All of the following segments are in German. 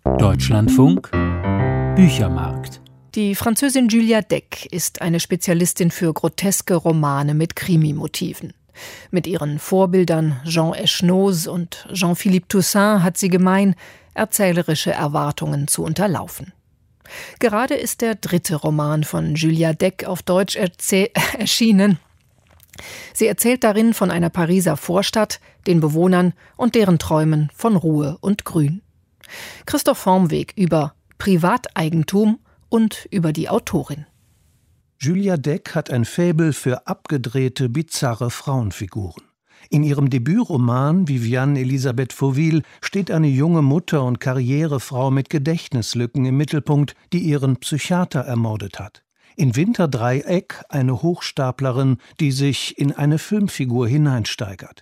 Deutschlandfunk Büchermarkt. Die Französin Julia Deck ist eine Spezialistin für groteske Romane mit Krimimotiven. Mit ihren Vorbildern Jean Echenoz und Jean-Philippe Toussaint hat sie gemein, erzählerische Erwartungen zu unterlaufen. Gerade ist der 3. Roman von Julia Deck auf Deutsch erschienen. Sie erzählt darin von einer Pariser Vorstadt, den Bewohnern und deren Träumen von Ruhe und Grün. Christoph Vormweg über Privateigentum und über die Autorin. Julia Deck hat ein Faible für abgedrehte, bizarre Frauenfiguren. In ihrem Debütroman Viviane Elisabeth Fauville steht eine junge Mutter und Karrierefrau mit Gedächtnislücken im Mittelpunkt, die ihren Psychiater ermordet hat. In Winterdreieck eine Hochstaplerin, die sich in eine Filmfigur hineinsteigert.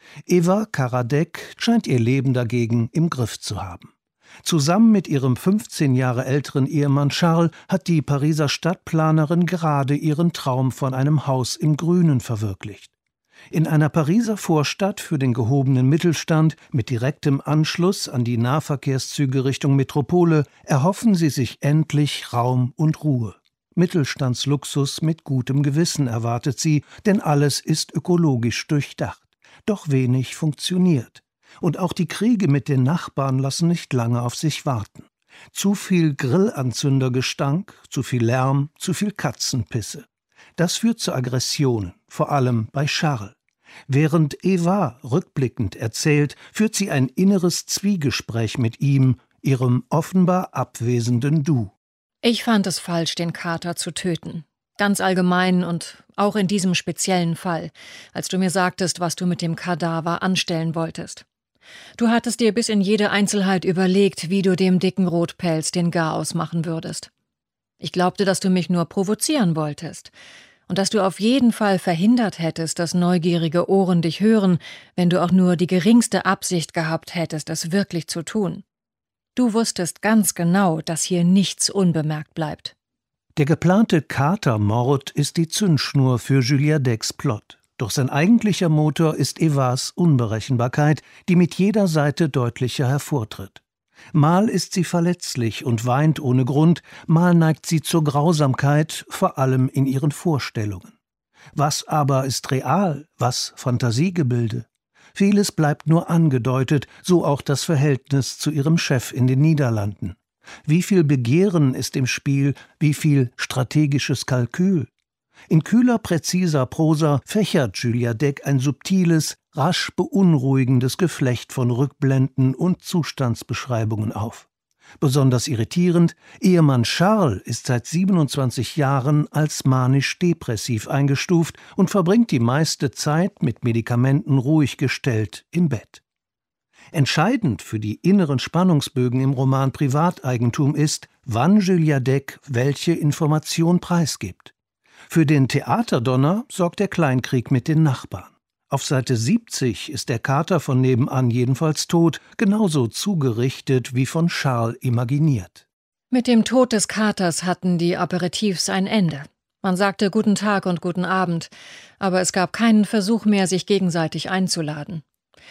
Eva Karadec scheint ihr Leben dagegen im Griff zu haben. Zusammen mit ihrem 15 Jahre älteren Ehemann Charles hat die Pariser Stadtplanerin gerade ihren Traum von einem Haus im Grünen verwirklicht. In einer Pariser Vorstadt für den gehobenen Mittelstand mit direktem Anschluss an die Nahverkehrszüge Richtung Metropole erhoffen sie sich endlich Raum und Ruhe. Mittelstandsluxus mit gutem Gewissen erwartet sie, denn alles ist ökologisch durchdacht. Doch wenig funktioniert. Und auch die Kriege mit den Nachbarn lassen nicht lange auf sich warten. Zu viel Grillanzündergestank, zu viel Lärm, zu viel Katzenpisse. Das führt zu Aggressionen, vor allem bei Charles. Während Eva rückblickend erzählt, führt sie ein inneres Zwiegespräch mit ihm, ihrem offenbar abwesenden Du. Ich fand es falsch, den Kater zu töten. Ganz allgemein und auch in diesem speziellen Fall, als du mir sagtest, was du mit dem Kadaver anstellen wolltest. Du hattest dir bis in jede Einzelheit überlegt, wie du dem dicken Rotpelz den Garaus machen würdest. Ich glaubte, dass du mich nur provozieren wolltest und dass du auf jeden Fall verhindert hättest, dass neugierige Ohren dich hören, wenn du auch nur die geringste Absicht gehabt hättest, es wirklich zu tun. Du wusstest ganz genau, dass hier nichts unbemerkt bleibt. Der geplante Katermord ist die Zündschnur für Julia Decks Plot. Doch sein eigentlicher Motor ist Evas Unberechenbarkeit, die mit jeder Seite deutlicher hervortritt. Mal ist sie verletzlich und weint ohne Grund, mal neigt sie zur Grausamkeit, vor allem in ihren Vorstellungen. Was aber ist real, was Fantasiegebilde? Vieles bleibt nur angedeutet, so auch das Verhältnis zu ihrem Chef in den Niederlanden. Wie viel Begehren ist im Spiel, wie viel strategisches Kalkül? In kühler, präziser Prosa fächert Julia Deck ein subtiles, rasch beunruhigendes Geflecht von Rückblenden und Zustandsbeschreibungen auf. Besonders irritierend, Ehemann Charles ist seit 27 Jahren als manisch-depressiv eingestuft und verbringt die meiste Zeit mit Medikamenten ruhig gestellt im Bett. Entscheidend für die inneren Spannungsbögen im Roman Privateigentum ist, wann Julia Deck welche Information preisgibt. Für den Theaterdonner sorgt der Kleinkrieg mit den Nachbarn. Auf Seite 70 ist der Kater von nebenan jedenfalls tot, genauso zugerichtet wie von Charles imaginiert. Mit dem Tod des Katers hatten die Aperitifs ein Ende. Man sagte Guten Tag und Guten Abend, aber es gab keinen Versuch mehr, sich gegenseitig einzuladen.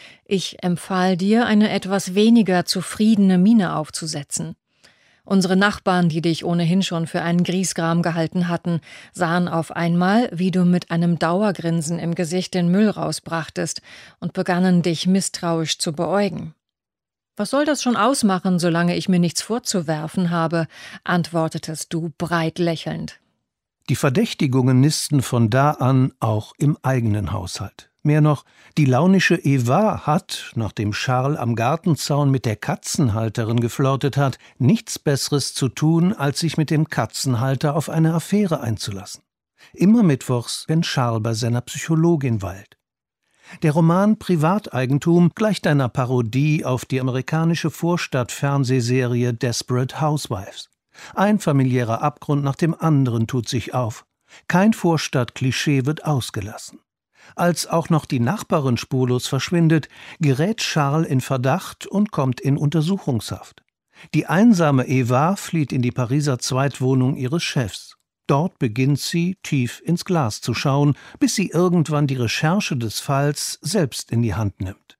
Ich empfahl dir, eine etwas weniger zufriedene Miene aufzusetzen. Unsere Nachbarn, die dich ohnehin schon für einen Griesgram gehalten hatten, sahen auf einmal, wie du mit einem Dauergrinsen im Gesicht den Müll rausbrachtest und begannen, dich misstrauisch zu beäugen. »Was soll das schon ausmachen, solange ich mir nichts vorzuwerfen habe?« antwortetest du breit lächelnd. Die Verdächtigungen nisten von da an auch im eigenen Haushalt. Mehr noch, die launische Eva hat, nachdem Charles am Gartenzaun mit der Katzenhalterin geflirtet hat, nichts Besseres zu tun, als sich mit dem Katzenhalter auf eine Affäre einzulassen. Immer mittwochs, wenn Charles bei seiner Psychologin weilt. Der Roman Privateigentum gleicht einer Parodie auf die amerikanische Vorstadt-Fernsehserie Desperate Housewives. Ein familiärer Abgrund nach dem anderen tut sich auf. Kein Vorstadt-Klischee wird ausgelassen. Als auch noch die Nachbarin spurlos verschwindet, gerät Charles in Verdacht und kommt in Untersuchungshaft. Die einsame Eva flieht in die Pariser Zweitwohnung ihres Chefs. Dort beginnt sie, tief ins Glas zu schauen, bis sie irgendwann die Recherche des Falls selbst in die Hand nimmt.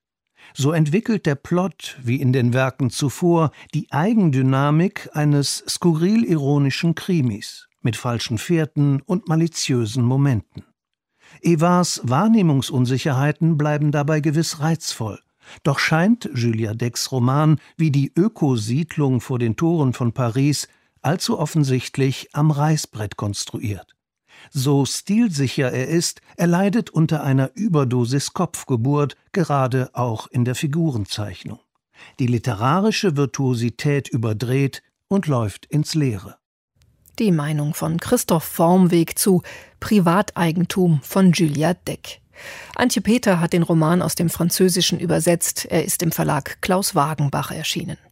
So entwickelt der Plot, wie in den Werken zuvor, die Eigendynamik eines skurril-ironischen Krimis mit falschen Fährten und maliziösen Momenten. Evars Wahrnehmungsunsicherheiten bleiben dabei gewiss reizvoll. Doch scheint Julia Decks Roman wie die Ökosiedlung vor den Toren von Paris allzu offensichtlich am Reißbrett konstruiert. So stilsicher er ist, er leidet unter einer Überdosis Kopfgeburt, gerade auch in der Figurenzeichnung. Die literarische Virtuosität überdreht und läuft ins Leere. Die Meinung von Christoph Wormweg zu Privateigentum von Julia Deck. Antje Peter hat den Roman aus dem Französischen übersetzt. Er ist im Verlag Klaus Wagenbach erschienen.